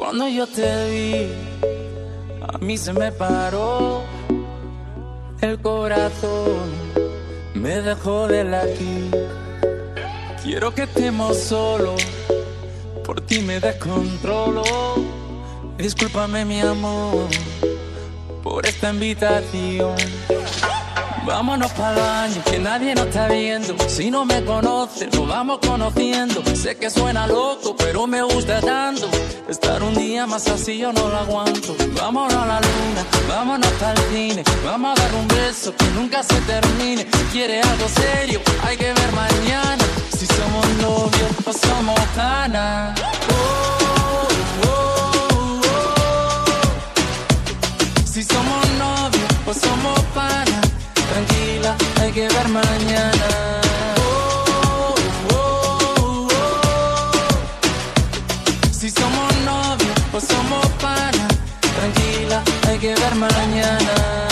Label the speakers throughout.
Speaker 1: Cuando yo te vi, a mí se me paró el corazón, me dejó de latir. Quiero que estemos solos, por ti me descontrolo. Discúlpame mi amor por esta invitación. Vámonos pa'l baño, que nadie nos está viendo. Si no me conoces, nos vamos conociendo. Sé que suena loco, pero me gusta tanto. Estar un día más así yo no lo aguanto. Vámonos a la luna, vámonos pa'l cine. Vamos a dar un beso que nunca se termine. Si quieres algo serio, hay que ver mañana. Si somos novios o somos panas. Si somos novios o somos panas. Tranquila, hay que ver mañana. Si somos novios o somos panas. Tranquila, hay que ver mañana.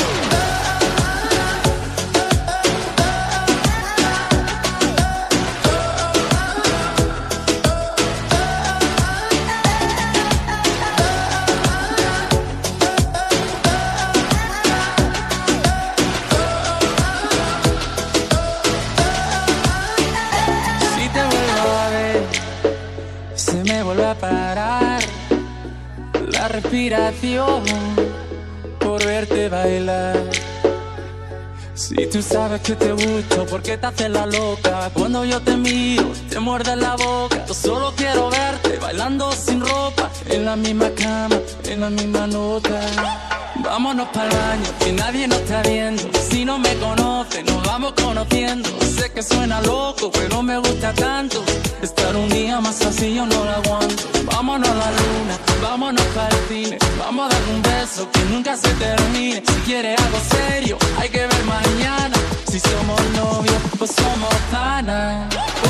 Speaker 1: Parar la respiración por verte bailar. Si tú sabes que te gusto, ¿por qué te haces la loca? Cuando yo te miro, te muerde la boca. Yo solo quiero verte bailando sin ropa, en la misma cama, en la misma nota. Vámonos pa'l baño, que nadie nos está viendo. Si no me conoces, nos vamos conociendo. Sé que suena loco, pero me gusta tanto. Estar un día más así yo no lo aguanto. Vámonos a la luna, vámonos pa'l cine. Vamos a dar un beso que nunca se termine. Si quieres algo serio, hay que ver mañana. Si somos novios o somos panas.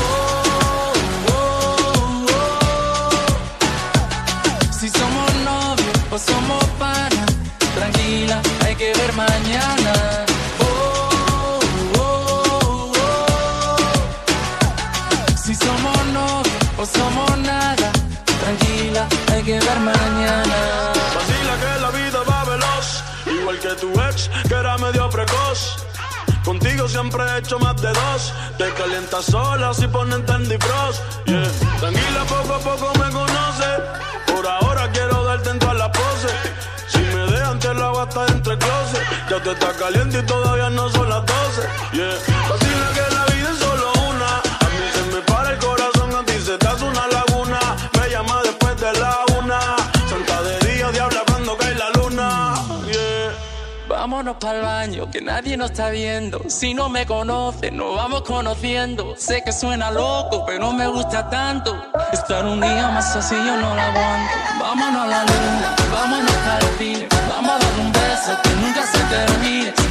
Speaker 1: Si somos novios o somos panas. Tranquila, hay que ver mañana. Si somos novios o somos nada. Tranquila, hay que ver mañana.
Speaker 2: Vacila que la vida va veloz, igual que tu ex, que era medio precoz. Contigo siempre he hecho más de dos. Te calientas sola si ponen Tandy Frost, yeah. Tranquila, poco a poco me conoces. Por ahora quiero darte en todas las poses. Si me dejan te lo hago hasta entre closet. Ya te está caliente y todavía no son las 12, yeah. Vacila que la vida es solo una. A mí se me para el corazón, a ti se te hace una laguna. Me llama después de la 1. Santa de día, diabla cuando cae la luna, yeah.
Speaker 1: Vámonos pa'l baño, que nadie nos está viendo. Si no me conoces, nos vamos conociendo. Sé que suena loco, pero me gusta tanto. Estar un día más así yo no lo aguanto. Vámonos a la luna, vámonos pa'l cine. Vamos a dar un beso que nunca se termine.